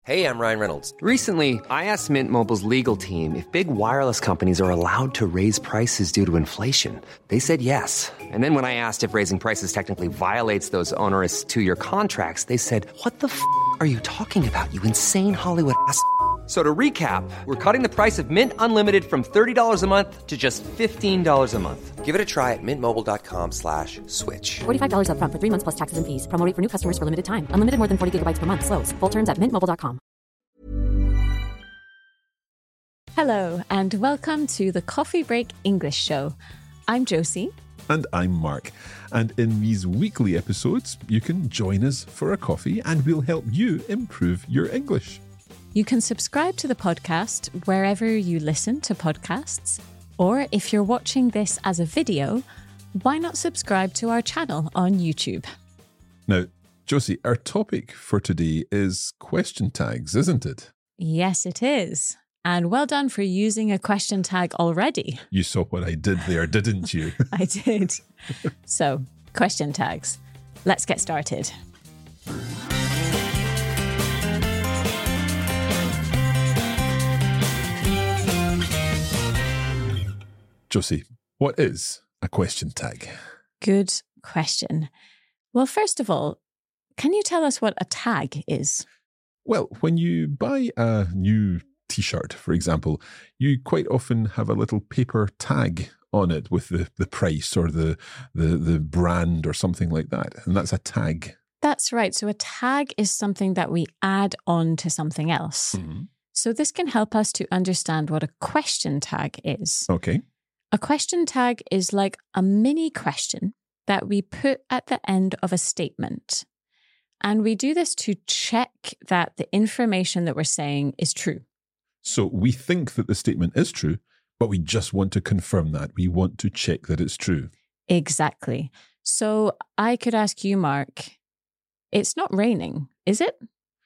Hey, I'm Ryan Reynolds. Recently, I asked Mint Mobile's legal team if big wireless companies are allowed to raise prices due to inflation. They said yes. And then when I asked if raising prices technically violates those onerous two-year contracts, they said, "What the f*** are you talking about, you insane Hollywood ass?" So to recap, we're cutting the price of Mint Unlimited from $30 a month to just $15 a month. Give it a try at mintmobile.com/switch. $45 up front for 3 months plus taxes and fees. Promo rate for new customers for limited time. Unlimited more than 40 gigabytes per month. Slows full terms at mintmobile.com. Hello, and welcome to the Coffee Break English Show. I'm Josie. And I'm Mark. And in these weekly episodes, you can join us for a coffee and we'll help you improve your English. You can subscribe to the podcast wherever you listen to podcasts, or if you're watching this as a video, why not subscribe to our channel on YouTube? Now, Josie, our topic for today is question tags, isn't it? Yes, it is. And well done for using a question tag already. You saw what I did there, didn't you? I did. So, question tags. Let's get started. Josie, what is a question tag? Good question. Well, first of all, can you tell us what a tag is? Well, when you buy a new T-shirt, for example, you quite often have a little paper tag on it with the price or the brand or something like that. And that's a tag. That's right. So a tag is something that we add on to something else. Mm-hmm. So this can help us to understand what a question tag is. Okay. A question tag is like a mini question that we put at the end of a statement. And we do this to check that the information that we're saying is true. So we think that the statement is true, but we just want to confirm that. We want to check that it's true. Exactly. So I could ask you, Mark, it's not raining, is it?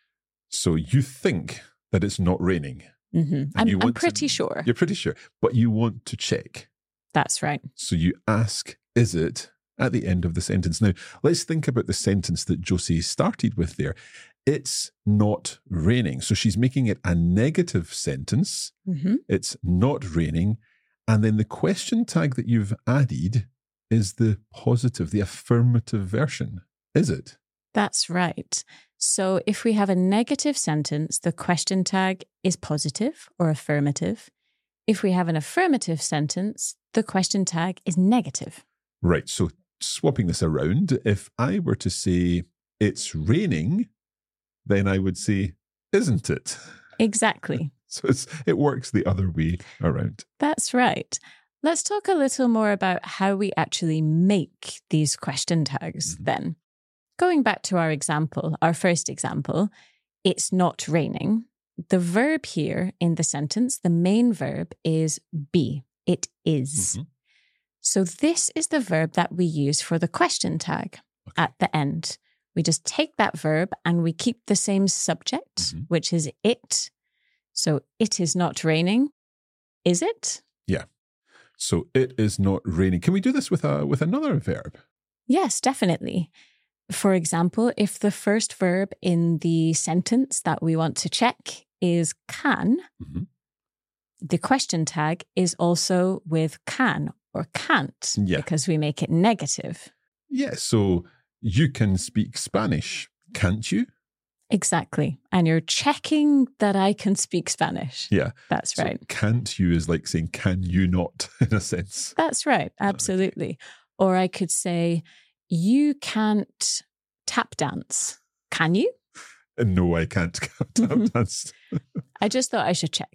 So you think that it's not raining. Mm-hmm. I'm pretty sure. You're pretty sure, but you want to check. That's right. So you ask, is it, at the end of the sentence. Now, let's think about the sentence that Josie started with there. It's not raining. So she's making it a negative sentence. Mm-hmm. It's not raining. And then the question tag that you've added is the positive, the affirmative version. Is it? That's right. So if we have a negative sentence, the question tag is positive or affirmative. If we have an affirmative sentence, the question tag is negative. Right. So swapping this around, if I were to say it's raining, then I would say, isn't it? Exactly. So it works the other way around. That's right. Let's talk a little more about how we actually make these question tags then. Going back to our example, our first example, it's not raining. The verb here in the sentence, the main verb is be. It is. Mm-hmm. So this is the verb that we use for the question tag at the end. We just take that verb and we keep the same subject, which is it. So it is not raining. Is it? Yeah. So it is not raining. Can we do this with another verb? Yes, definitely. For example, if the first verb in the sentence that we want to check is can, the question tag is also with can or can't because we make it negative. Yeah, so you can speak Spanish, can't you? Exactly. And you're checking that I can speak Spanish. Yeah. That's so right. Can't you is like saying, can you not, in a sense. That's right. Absolutely. Okay. Or I could say, you can't tap dance. Can you? No, I can't tap dance. I just thought I should check.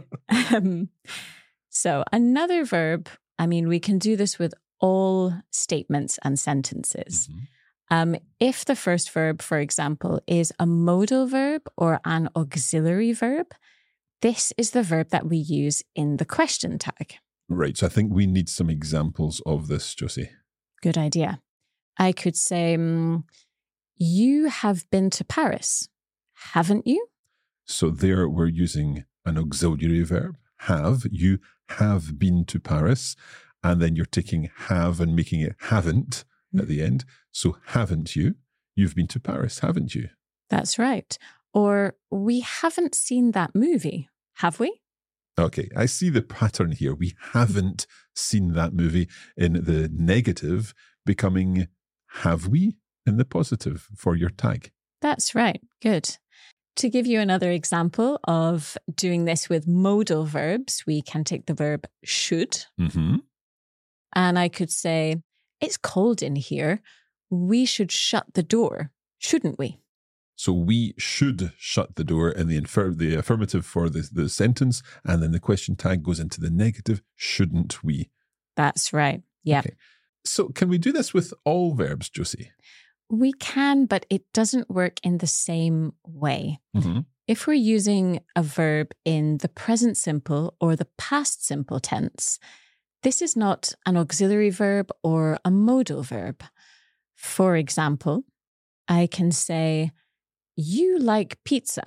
So another verb, I mean, we can do this with all statements and sentences. If the first verb, for example, is a modal verb or an auxiliary verb, this is the verb that we use in the question tag. Right. So I think we need some examples of this, Josie. Good idea. I could say, you have been to Paris, haven't you? So there we're using an auxiliary verb, have. You have been to Paris. And then you're taking have and making it haven't at the end. So haven't you? You've been to Paris, haven't you? That's right. Or we haven't seen that movie, have we? Okay, I see the pattern here. We haven't seen that movie in the negative, becoming have we in the positive for your tag. That's right. Good. To give you another example of doing this with modal verbs, we can take the verb should. Mm-hmm. And I could say, it's cold in here. We should shut the door, shouldn't we? So we should shut the door in the affirmative for the sentence, and then the question tag goes into the negative, shouldn't we? That's right. Yeah. Okay. So can we do this with all verbs, Josie? We can, but it doesn't work in the same way. Mm-hmm. If we're using a verb in the present simple or the past simple tense, this is not an auxiliary verb or a modal verb. For example, I can say, you like pizza.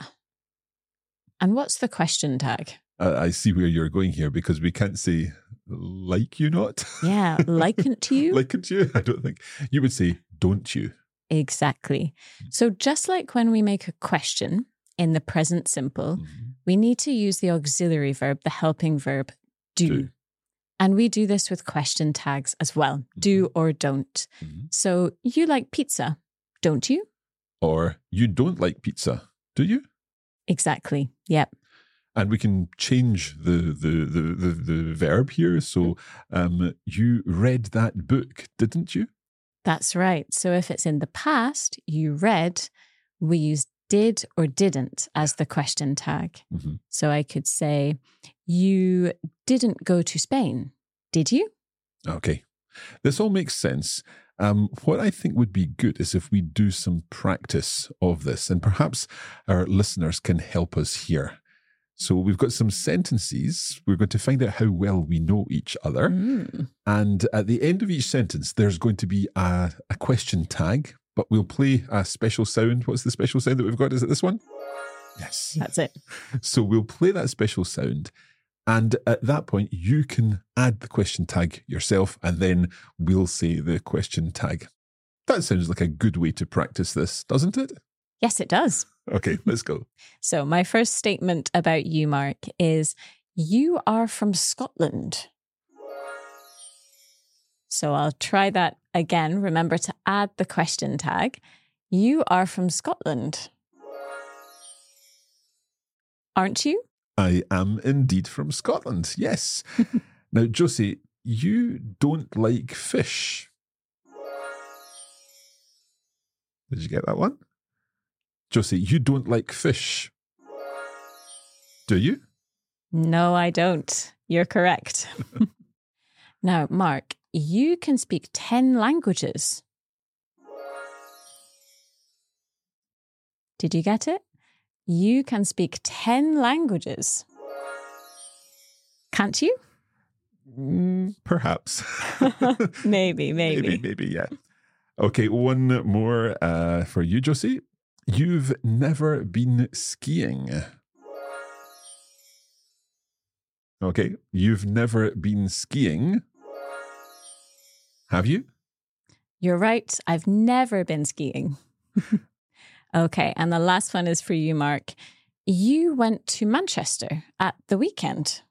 And what's the question tag? I see where you're going here, because we can't say like you not. Yeah, liken't you? Liken't you? I don't think. You would say, don't you? Exactly. So just like when we make a question in the present simple, we need to use the auxiliary verb, the helping verb, do. And we do this with question tags as well, do or don't. So you like pizza, don't you? Or you don't like pizza, do you? Exactly. Yep. And we can change the verb here. So you read that book, didn't you? That's right. So if it's in the past, you read, we use did or didn't as the question tag. Mm-hmm. So I could say, you didn't go to Spain, did you? Okay. This all makes sense. What I think would be good is if we do some practice of this, and perhaps our listeners can help us here. So we've got some sentences. We're going to find out how well we know each other. And at the end of each sentence, there's going to be a question tag, but we'll play a special sound. What's the special sound that we've got? Is it this one? Yes. That's it. So we'll play that special sound. And at that point, you can add the question tag yourself, and then we'll say the question tag. That sounds like a good way to practice this, doesn't it? Yes, it does. Okay, let's go. So my first statement about you, Mark, is you are from Scotland. So I'll try that again. Remember to add the question tag. You are from Scotland. Aren't you? I am indeed from Scotland, yes. Now, Josie, you don't like fish. Did you get that one? Josie, you don't like fish. Do you? No, I don't. You're correct. Now, Mark, you can speak 10 languages. Did you get it? You can speak 10 languages. Can't you? Perhaps. Maybe. Maybe, yeah. Okay, one more for you, Josie. You've never been skiing. Okay, you've never been skiing. Have you? You're right. I've never been skiing. Okay, and the last one is for you, Mark. You went to Manchester at the weekend.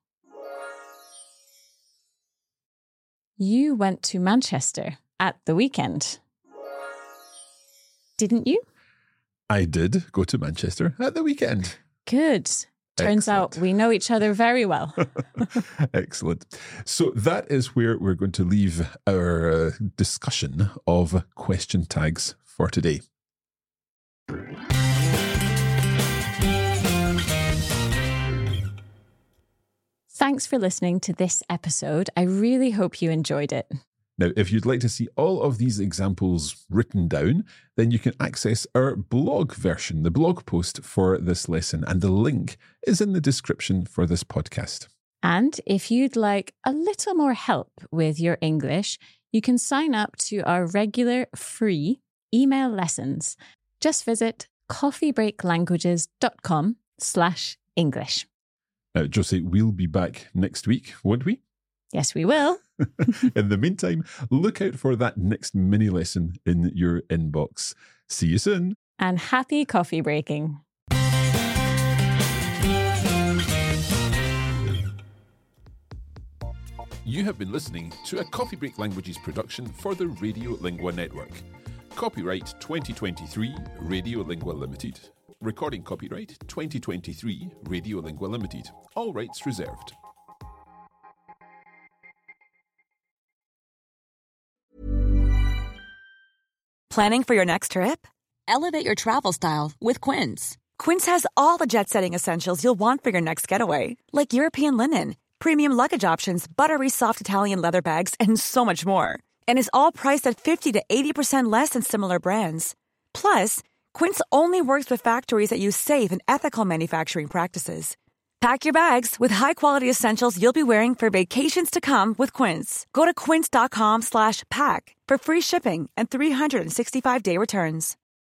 You went to Manchester at the weekend. Didn't you? I did go to Manchester at the weekend. Good. Turns out we know each other very well. Excellent. So that is where we're going to leave our discussion of question tags for today. Thanks for listening to this episode. I really hope you enjoyed it. Now, if you'd like to see all of these examples written down, then you can access our blog version, the blog post for this lesson, and the link is in the description for this podcast. And if you'd like a little more help with your English, you can sign up to our regular free email lessons. Just visit coffeebreaklanguages.com/English. Josie, we'll be back next week, won't we? Yes, we will. In the meantime, look out for that next mini lesson in your inbox. See you soon. And happy coffee breaking. You have been listening to a Coffee Break Languages production for the Radio Lingua Network. Copyright 2023 Radio Lingua Limited. Recording copyright 2023 Radio Lingua Limited. All rights reserved. Planning for your next trip? Elevate your travel style with Quince. Quince has all the jet-setting essentials you'll want for your next getaway, like European linen, premium luggage options, buttery soft Italian leather bags, and so much more. And is all priced at 50 to 80% less than similar brands. Plus, Quince only works with factories that use safe and ethical manufacturing practices. Pack your bags with high-quality essentials you'll be wearing for vacations to come with Quince. Go to quince.com/pack for free shipping and 365-day returns.